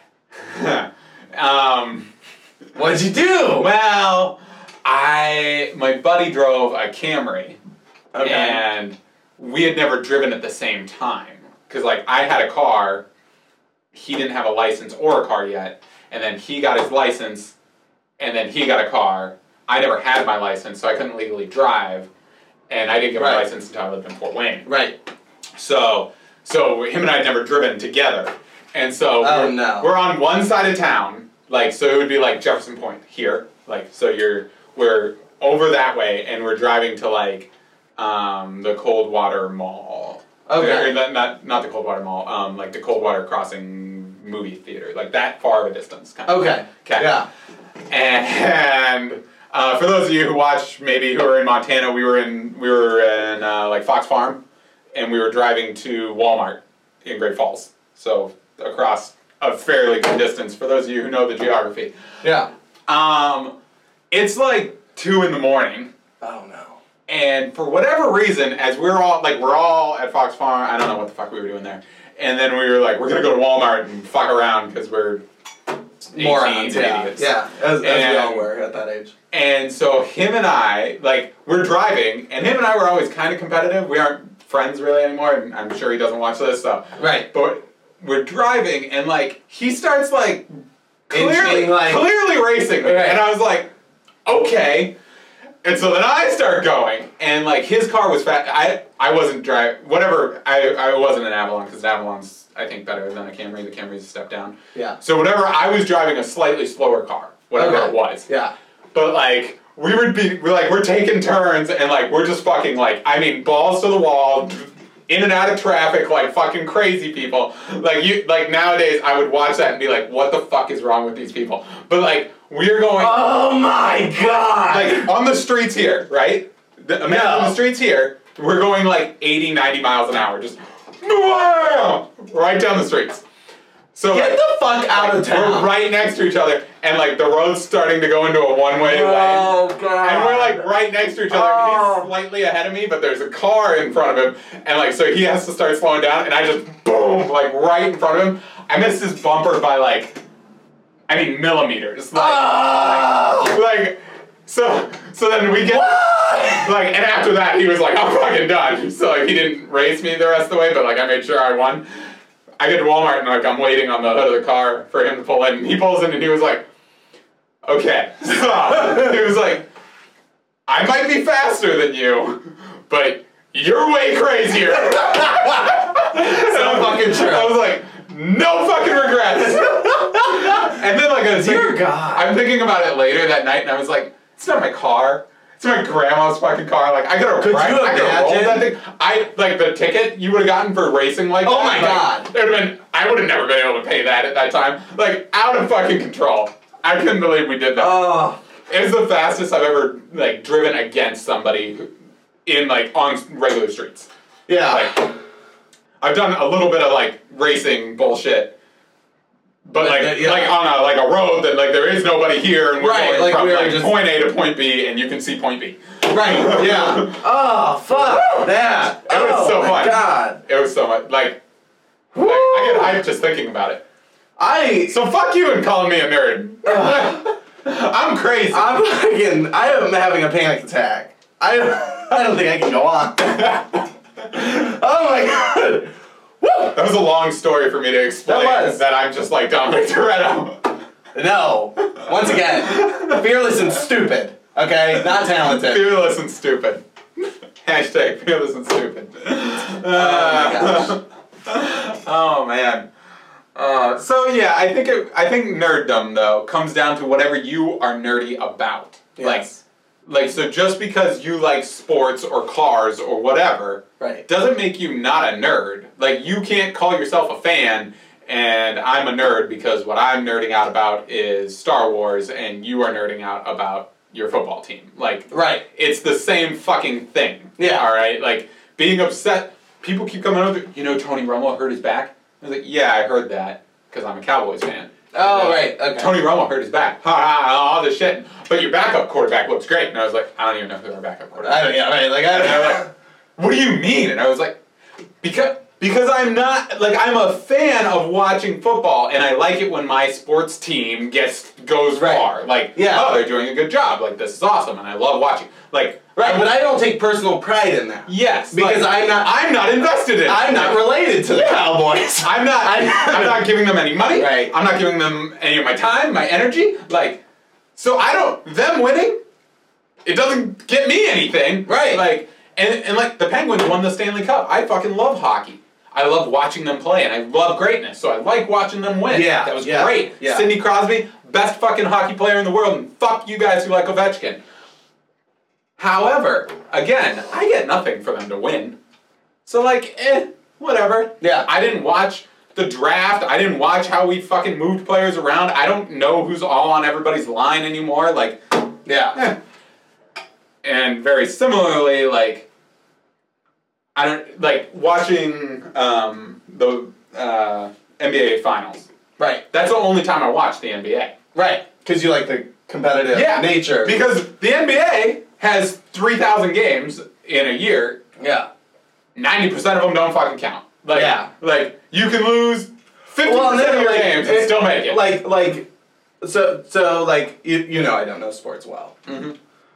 um, What'd you do? well, I my buddy drove a Camry. Okay. And we had never driven at the same time. Because, like, I had a car, he didn't have a license or a car yet, and then he got his license, and then he got a car. I never had my license, so I couldn't legally drive, and I didn't get my Right. license until I lived in Fort Wayne. Right. So, so him and I had never driven together. And so Oh, we're, no. we're on one side of town, like, so it would be like Jefferson Point here. Like, so you're, we're over that way, and we're driving to, like, Um, the Coldwater Mall. Okay. Or not, not not the Coldwater Mall. Um, like the Coldwater Crossing movie theater, like that far of a distance. Kind of. Okay. Okay. Yeah. And uh, for those of you who watch, maybe who are in Montana, we were in we were in uh, like Fox Farm, and we were driving to Walmart in Great Falls. So across a fairly good distance for those of you who know the geography. Yeah. Um, it's like two in the morning. Oh no. And for whatever reason, as we're all, like, we're all at Fox Farm, I don't know what the fuck we were doing there. And then we were like, we're gonna go to Walmart and fuck around because we're morons, yeah. idiots. Yeah, as, as and, we all were at that age. And so him and I, like, we're driving, and him and I were always kind of competitive. We aren't friends really anymore, and I'm sure he doesn't watch this, so. Right. But we're driving, and, like, he starts, like, clearly, Inching, like, clearly racing me. right. And I was like, okay. And so then I start going, and, like, his car was fast. I I wasn't driving, whatever, I, I wasn't an Avalon, because an Avalon's, I think, better than a Camry. The Camry's a step down. Yeah. So whatever, I was driving a slightly slower car, whatever Okay. it was. Yeah. But, like, we would be, we're like, we're taking turns, and, like, we're just fucking, like, I mean, balls to the wall, in and out of traffic, like, fucking crazy people. Like, you, like, nowadays, I would watch that and be like, what the fuck is wrong with these people? But, like, we're going... Oh my god! Like, on the streets here, right? The, imagine No. on the streets here, we're going, like, eighty, ninety miles an hour, just... Right down the streets. So, Get like, the fuck out like, of town! we're right next to each other, and, like, the road's starting to go into a one-way lane. Oh god! And we're like right next to each other. Oh. He's slightly ahead of me, but there's a car in front of him, and like so he has to start slowing down. And I just boom, like right in front of him. I missed his bumper by like, I mean millimeters. Like, Oh. like, like so so then we get What? like, and after that he was like, I'm fucking done. So like he didn't race me the rest of the way, but like I made sure I won. I get to Walmart and like I'm waiting on the hood of the car for him to pull in. And he pulls in and he was like, okay, so he was like, I might be faster than you, but you're way crazier. So fucking true. I was like, no fucking regrets. And then like I was Dear thinking, God. I'm thinking about it later that night, and I was like, it's not my car. It's my grandma's fucking car. Like I could have, Could you I could have rolled imagine? that thing. I like the ticket you would have gotten for racing like Oh that. my like, God. It would have been. I would have never been able to pay that at that time. Like out of fucking control. I couldn't believe we did that. Oh. It was the fastest I've ever like driven against somebody in like on regular streets. Yeah. Like I've done a little bit of like racing bullshit, but like But, yeah. like on a like a road that like there is nobody here and we're Right, going like, from we were like just- point A to point B and you can see point B. Right. Yeah. Oh fuck that. It was oh so my fun. God. It was so much like, like I get hyped just thinking about it. I. So fuck you and calling me a nerd. I'm crazy. I'm fucking. I am having a panic attack. I. I don't think I can go on. Oh my God. Woo! That was a long story for me to explain. That was. That I'm just like Dominic Toretto. No. Once again, fearless and stupid. Okay, not talented. Fearless and stupid. Hashtag fearless and stupid. Oh my Oh man. Uh, so yeah, I think it, I think nerddom though comes down to whatever you are nerdy about. Yes. Like, like so just because you like sports or cars or whatever, Right. doesn't make you not a nerd. Like you can't call yourself a fan and I'm a nerd because what I'm nerding out about is Star Wars and you are nerding out about your football team. Like, Right. it's the same fucking thing. Yeah. All right. Like being upset. People keep coming over. You know, Tony Romo hurt his back. I was like, yeah, I heard that because I'm a Cowboys fan. Oh, Uh, right. Okay. Tony Romo hurt his back. Ha ha! All this shit. But your backup quarterback looks great. And I was like, I don't even know who our backup quarterback. I don't. Yeah. Right. Like I. And they were like, what do you mean? And I was like, because because I'm not like I'm a fan of watching football, and I like it when my sports team gets goes Right. far. Like, Yeah. oh, they're doing a good job. Like this is awesome, and I love watching. Like, Right. But I don't take personal pride in that. yes, Because like, I'm not. I'm not invested in. I'm it. not related to the Cowboys. I'm not. I'm, I'm not giving them any money. Right. I'm not giving them any of my time, my energy. Like, so I don't. Them winning, it doesn't get me anything. Right. Like, and and like the Penguins won the Stanley Cup. I fucking love hockey. I love watching them play, and I love greatness. So I like watching them win. Yeah, That was yeah, great. yeah. Sidney Crosby, best fucking hockey player in the world, and fuck you guys who like Ovechkin. However, again, I get nothing for them to win. So like, eh, whatever. Yeah. I didn't watch the draft. I didn't watch how we fucking moved players around. I don't know who's all on everybody's line anymore. Like, Yeah. eh. And very similarly, like, I don't, like, watching um, the uh, N B A Finals. Right. That's the only time I watch the N B A. Right. Because you like the competitive Yeah. nature. Because the N B A has three thousand games in a year. Yeah. ninety percent of them don't fucking count. Like, Yeah. Like, you can lose fifty percent Well, and then, of your like, games and it- still make it. Like, like, so, so, like, you, you know, I don't know sports well. Mm-hmm.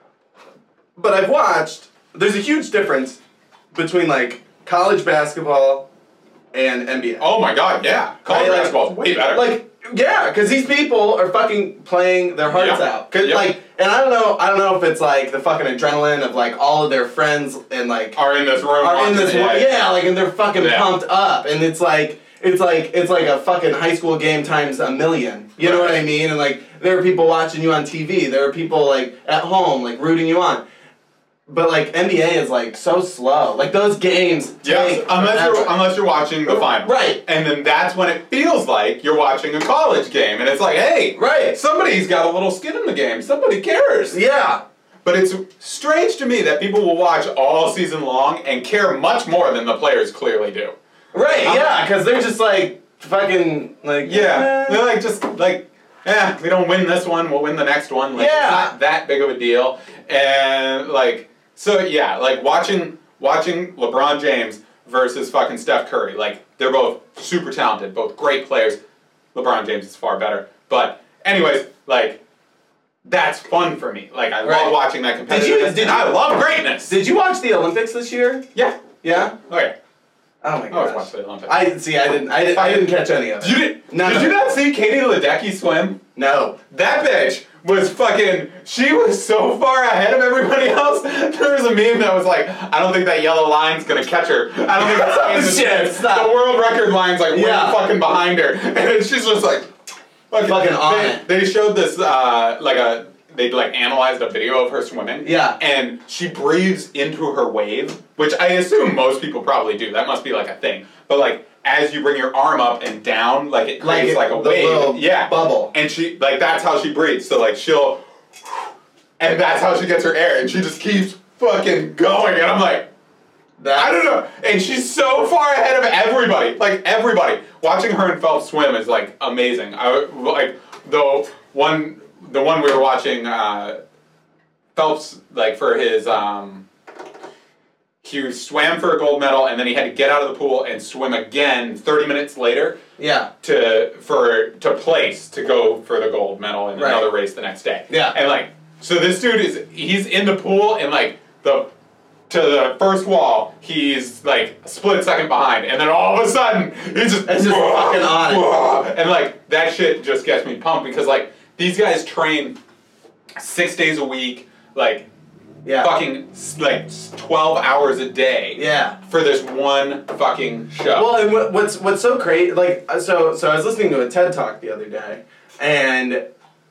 But I've watched, there's a huge difference between, like, college basketball and N B A. Oh my god, yeah. College Right, like- basketball is way better. Like, yeah, because these people are fucking playing their hearts Yep. out. Cause Yep. like, and I don't know, I don't know if it's like the fucking adrenaline of like all of their friends and like are in this room. are in watching this the- room, yeah, like and they're fucking Yeah. pumped up, and it's like it's like it's like a fucking high school game times a million. You know Right. what I mean? And like there are people watching you on T V. There are people like at home like rooting you on. But like N B A is like so slow. Like those games Yes, take unless forever. you're unless you're watching the final. Right. And then that's when it feels like you're watching a college game, and it's like, hey, Right. somebody's got a little skin in the game. Somebody cares. Yeah. But it's strange to me that people will watch all season long and care much more than the players clearly do. Right, I'm- yeah, because they're just like fucking like Yeah, eh. they're like just like, eh, we don't win this one, we'll win the next one. Like, Yeah. it's not that big of a deal. And like, so yeah, like watching watching LeBron James versus fucking Steph Curry, like they're both super talented, both great players. LeBron James is far better, but anyways, like that's fun for me. Like I Right. love watching that competitiveness. Did you- did and you- I love greatness. Did you watch the Olympics this year? yeah. Yeah. Okay. Oh my I always gosh. watch the Olympics. I see. I didn't. I didn't. I didn't catch any of it. you did? None did of you it. not see Katie Ledecky swim? No. That bitch was fucking, she was so far ahead of everybody else. There was a meme that was like, I don't think that yellow line's gonna catch her. I don't think it's Oh, in the shit, shit. stop. The world record line's like Yeah. way fucking behind her. And she's just like, fucking, Fucking on they, it. They showed this, uh, like a, they like analyzed a video of her swimming. Yeah. And she breathes into her wave, which I assume most people probably do. That must be like a thing. But like, as you bring your arm up and down, like it Like creates it- like a the little wave. Yeah. bubble. And she, like, that's how she breathes. So, like, she'll, and that's how she gets her air. And she just keeps fucking going. And I'm like, That's, I don't know. And she's so far ahead of everybody. Like, everybody. Watching her and Phelps swim is, like, amazing. I, like, the one, the one we were watching, uh, Phelps, like, for his, um, he swam for a gold medal, and then he had to get out of the pool and swim again thirty minutes later Yeah. to for to place to go for the gold medal in Right. another race the next day. Yeah. And like, so this dude is he's in the pool and like the to the first wall, he's like a split second behind, and then all of a sudden he's just, It's just fucking on it. and like that shit just gets me pumped because like these guys train six days a week, like Yeah. fucking like twelve hours a day. Yeah. For this one fucking show. Well, and what, what's what's so crazy, like, uh, so so I was listening to a TED Talk the other day, and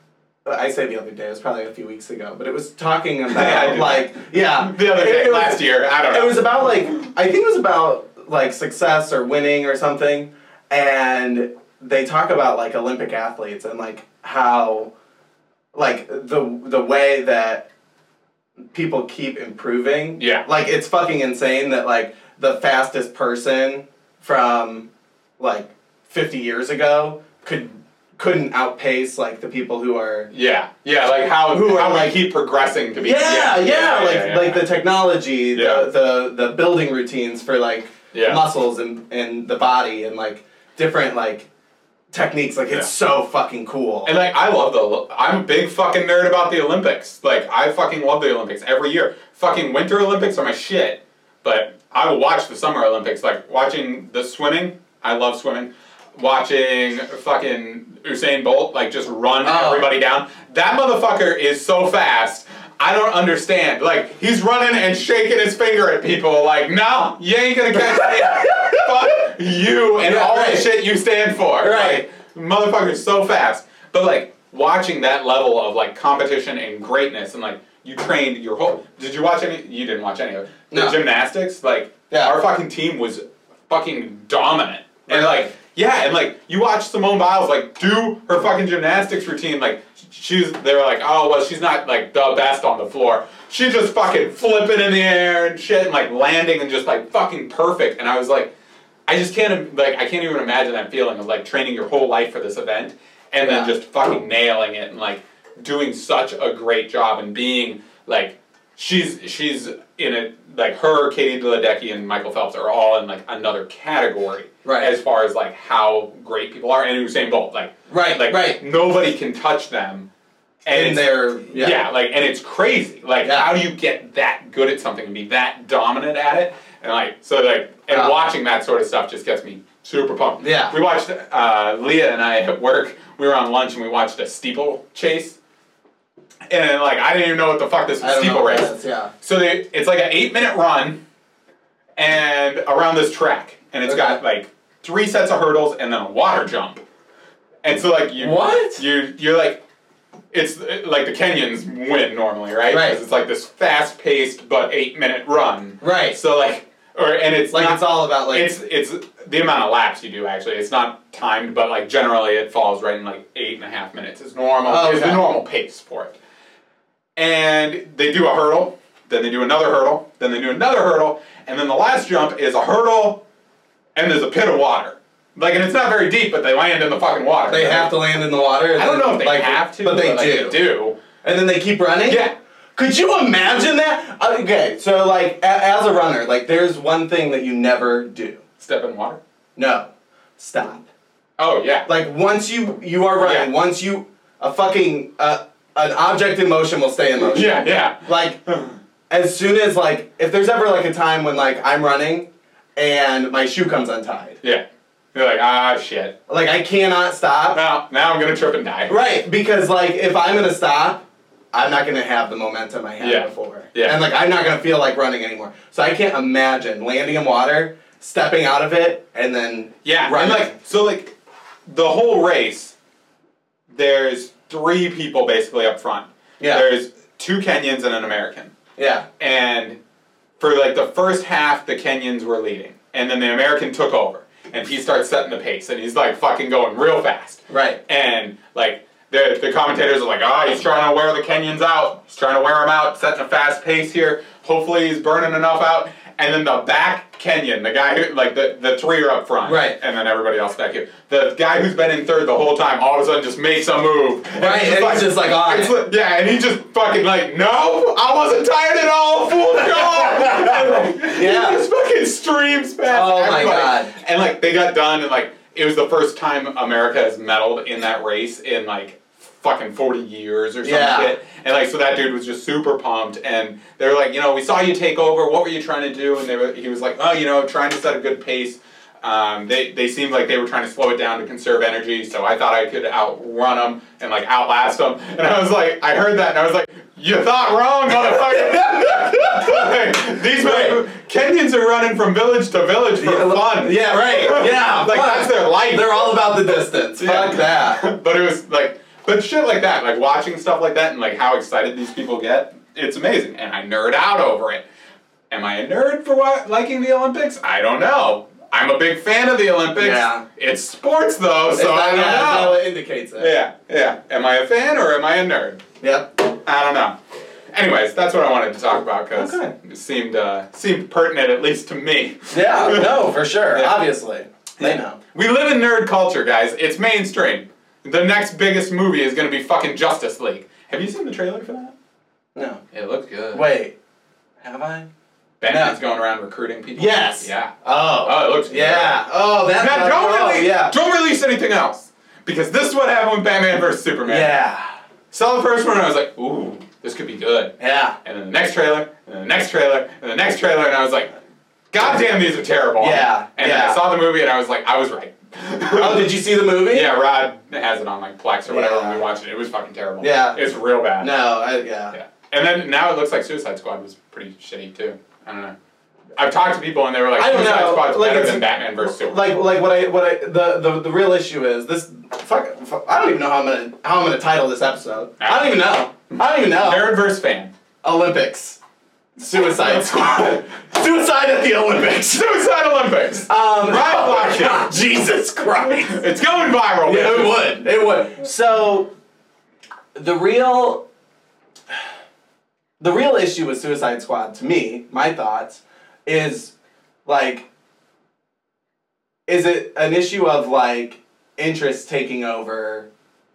I say the other day, it was probably a few weeks ago, but it was talking Yeah, I about, do. like, yeah. The other day, It was- last year, I don't know. It was about, like, I think it was about, like, success or winning or something, and they talk about, like, Olympic athletes and, like, how, like, the the way that people keep improving. Yeah. Like, it's fucking insane that, like, the fastest person from, like, fifty years ago could, couldn't outpace, like, the people who are... Yeah, yeah, like how Who are how like- we keep progressing to be. Yeah, yeah, like, yeah, like yeah. the technology, Yeah. the, the, the building routines for, like, Yeah. muscles and, and the body and, like, different, like, techniques. Like, it's so fucking cool. And like I love the I'm a big fucking nerd about the Olympics. Like I fucking love the Olympics every year. Fucking Winter Olympics are my shit. But I will watch the Summer Olympics. Like watching the swimming, I love swimming. Watching fucking Usain Bolt like just run Oh. everybody down. That motherfucker is so fast. I don't understand. Like he's running and shaking his finger at people. Like no, you ain't gonna catch me. Fuck you and Yeah, all right. the shit you stand for. Right. Like, motherfucker's so fast. But like watching that level of like competition and greatness and like you trained your whole did you watch any you didn't watch any of it. The No. gymnastics, like Yeah. our fucking team was fucking dominant. And Right. like yeah, and like you watch Simone Biles like do her fucking gymnastics routine, like she's they were like, oh well she's not like the best on the floor. She's just fucking flipping in the air and shit and like landing and just like fucking perfect. And I was like I just can't, like, I can't even imagine that feeling of, like, training your whole life for this event and yeah. then just fucking nailing it and, like, doing such a great job and being, like, she's, she's in it, like, her, Katie Ledecky, and Michael Phelps are all in, like, another category. Right. As far as, like, how great people are. And Usain Bolt, like, right, like right. nobody can touch them. And in their, yeah. yeah, like, and it's crazy. Like, yeah. how do you get that good at something and be that dominant at it? And, like, so, like, and uh, watching watching that sort of stuff just gets me super pumped. Yeah. We watched, uh, Leah and I at work, we were on lunch and we watched a steeple chase. And, like, I didn't even know what the fuck this was, steeple race. Is, yeah. So they, it's like an eight minute run and around this track. And it's okay. got, like, three sets of hurdles and then a water jump. And so, like, you... What? You, you're, like... It's like the Kenyans win normally, right? Right. Because it's like this fast-paced but eight-minute run. Right. So like, or and it's like not, it's all about like it's it's the amount of laps you do actually. It's not timed, but like generally it falls right in like eight and a half minutes. It's normal. Oh, It's okay. the normal pace for it. And they do a hurdle, then they do another hurdle, then they do another hurdle, and then the last jump is a hurdle, and there's a pit of water. Like, and it's not very deep, but they land in the fucking water. They right? have to land in the water? I don't know if they like, have to, but they but do. Like, they do. And then they keep running? Yeah. Could you imagine that? Okay, so, like, a- as a runner, like, there's one thing that you never do. Step in water? No. Stop. Oh, yeah. Like, once you, you are running, yeah. once you, a fucking, uh, an object in motion will stay in motion. Yeah, yeah. Like, as soon as, like, if there's ever, like, a time when, like, I'm running and my shoe comes untied. Yeah. You're like, ah, shit. Like, I cannot stop. Now, now I'm going to trip and die. Right, because, like, if I'm going to stop, I'm not going to have the momentum I had yeah. before. Yeah. And, like, I'm not going to feel like running anymore. So I can't imagine landing in water, stepping out of it, and then yeah. running. And, like, so, like, the whole race, there's three people basically up front. Yeah. There's two Kenyans and an American. Yeah. And for, like, the first half, the Kenyans were leading. And then the American took over. And he starts setting the pace, and he's like fucking going real fast. Right. And like the the commentators are like, oh, he's trying to wear the Kenyans out. He's trying to wear them out, setting a fast pace here. Hopefully he's burning enough out. And then the back Kenyan, the guy who, like the, the three are up front. Right. And then everybody else back here. The guy who's been in third the whole time all of a sudden just makes a move. And right, he's and like, he's just like on it. Like, yeah, and he just fucking like, no, I wasn't tired at all, fool, go! Like, yeah. He just fucking streams past Oh everybody. my god. And like, they got done and like, it was the first time America has medaled in that race in like, fucking forty years or some yeah. shit. And like, so that dude was just super pumped. And they were like, you know, we saw you take over. What were you trying to do? And they were, he was like, oh, you know, trying to set a good pace. Um, they, they seemed like they were trying to slow it down to conserve energy. So I thought I could outrun them and like outlast them. And I was like, I heard that and I was like, you thought wrong, motherfucker. like, these right. Kenyans are running from village to village for yeah, fun. Yeah, right. Yeah. like, that's their life. They're all about the distance. yeah. Fuck that. But it was like, but shit like that, like watching stuff like that and like how excited these people get, it's amazing. And I nerd out over it. Am I a nerd for what, liking the Olympics? I don't know. I'm a big fan of the Olympics. Yeah. It's sports though, so it's not, I don't yeah, know. That's how it indicates it. Yeah, yeah. Am I a fan or am I a nerd? Yep. I don't know. Anyways, that's what I wanted to talk about because okay. it seemed uh, seemed pertinent at least to me. Yeah, no, for sure. Yeah. Obviously. They yeah. know. We live in nerd culture, guys. It's mainstream. The next biggest movie is going to be fucking Justice League. Have you seen the trailer for that? No. It looks good. Wait. Have I? Batman's no. going around recruiting people. Yes. Yeah. Oh. Oh, it looks good. Yeah. Oh, that's now, not, don't oh, really, yeah. don't release anything else because this is what happened with Batman versus Superman. Yeah. Saw the first one and I was like, ooh, this could be good. Yeah. And then the next trailer, and then the next trailer, and the next trailer, and I was like, God damn, these are terrible. Yeah. And yeah. then I saw the movie and I was like, I was right. Oh, did you see the movie? Yeah, Rod has it on like Plex or whatever yeah. when we watched it. It was fucking terrible. Yeah. It's real bad. No, I, yeah. Yeah. And then now it looks like Suicide Squad was pretty shitty too. I don't know. I've talked to people and they were like, I don't Suicide know. Squad's like better than Batman versus Superman. Like, like what I, what I, the, the, the real issue is this. Fuck, fuck, I don't even know how I'm gonna, how I'm gonna title this episode. I don't even know. I don't even know. Nerd versus fan. Olympics. Suicide Squad. Suicide at the Olympics. Suicide Olympics. Um, right, oh God, Jesus Christ. It's going viral. Yeah, it would. It would. So, the real, the real issue with Suicide Squad, to me, my thoughts, is like, is it an issue of like interest taking over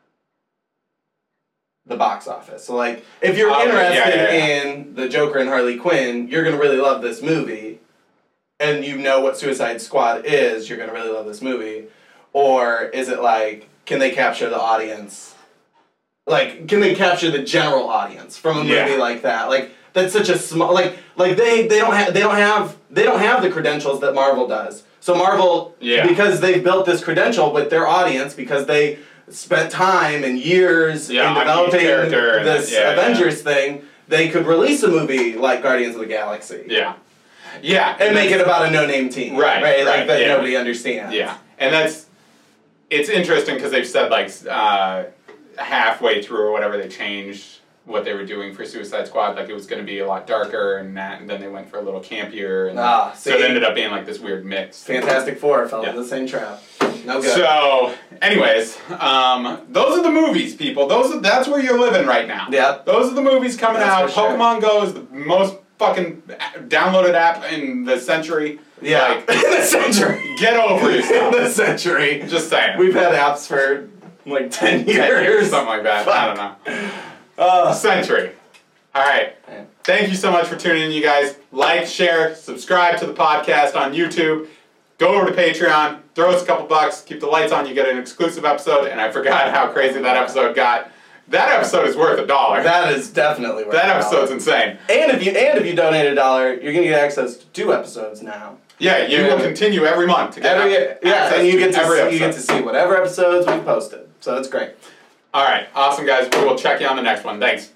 the box office? So like, if you're Oh, interested yeah, yeah, yeah. in the Joker and Harley Quinn, you're gonna really love this movie, and you know what Suicide Squad is, you're gonna really love this movie. Or is it like, can they capture the audience? Like, can they capture the general audience from a movie Yeah. like that? Like, that's such a small, like, like they, they don't have, they don't have, they don't have the credentials that Marvel does. So Marvel, Yeah. because they've built this credential with their audience, because they spent time and years Yeah, in on each developing character and this that- yeah, Avengers thing, they could release a movie like Guardians of the Galaxy. Yeah. Yeah. And make it about a no-name team. Right, Right? Like, right, that yeah. nobody understands. Yeah. And that's, it's interesting because they've said like uh, halfway through or whatever they changed what they were doing for Suicide Squad. Like it was going to be a lot darker and that, and then they went for a little campier. And Ah, so see? it ended up being like this weird mix. Fantastic Four fell Yeah. in the same trap. No good. So, anyways, um, those are the movies, people. Those are, that's where you're living right now. Yeah. Those are the movies coming That's out. for sure. Pokemon Go is the most fucking downloaded app in the century. Yeah. Like, In the century. get over In yourself. the century. Just saying. We've had apps for like ten years. ten years, something like that. I don't know. Uh, Century. All right. Yeah. Thank you so much for tuning in, you guys. Like, share, subscribe to the podcast on YouTube. Go over to Patreon, throw us a couple bucks, keep the lights on, you get an exclusive episode, and I forgot how crazy that episode got. That episode is worth a dollar. that is definitely worth That it. episode's insane. And if you and if you donate a dollar, you're gonna get access to two episodes now. Yeah, you Yeah. will continue every month to get Every ac- yeah, access and you get to every see, episode. you get to see whatever episodes we posted. So that's great. All right, awesome guys. We will check you on the next one. Thanks.